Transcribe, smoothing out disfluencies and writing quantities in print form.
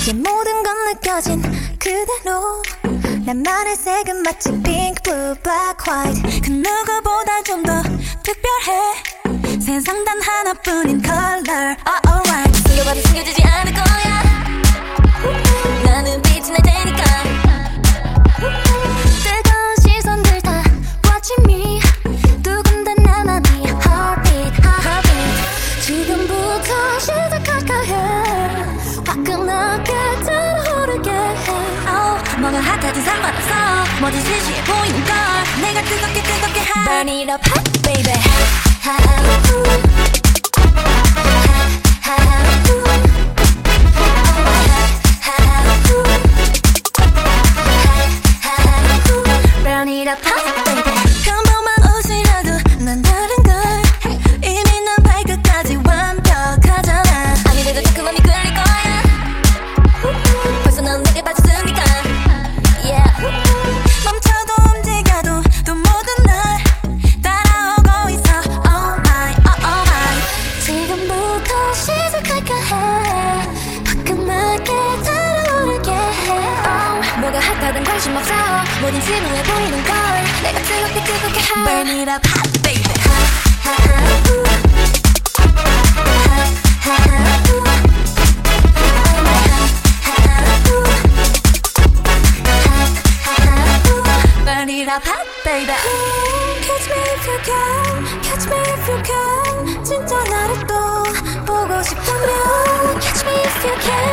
이제 모든 건 느껴진 그대로 나만의 색은 마치 pink, blue, black, white 그 누구보다 좀 더 특별해 세상 단 하나뿐인 color alright 숨겨봐도 숨겨지지 않을 거야 나는 빛이 날 테니까 뜨거운 시선들 다 watching me 두근대 내 맘이 heartbeat, heartbeat 지금부터 시작할까 해 화끈하게 달아오르게 해 뭐가 핫하든 상관없어 뭐든 시시해 보이는 걸 내가 뜨겁게 해 Burn it up hot baby Burn it up hot baby 평범한 옷이라도 난 다른 걸 이미 난 발끝까지 완벽하잖아 아무래도 자꾸 맘이 끌릴 거야 벌써 넌 내게 빠졌으니까 yeah. 멈춰도 움직여도 또 모든 날 따라오고 있어 oh my, oh my 지금부터 시작할까 해 화끈하게 달아오르게 해 oh. 뭐가 핫하든 관심 없어 모든 지루해 보이는 걸 내가 뜨겁게 해 Burn it up hot baby Burn it up hot baby Catch me if you can Catch me if you can 진짜 나를 또 보고 싶다면 Catch me if you can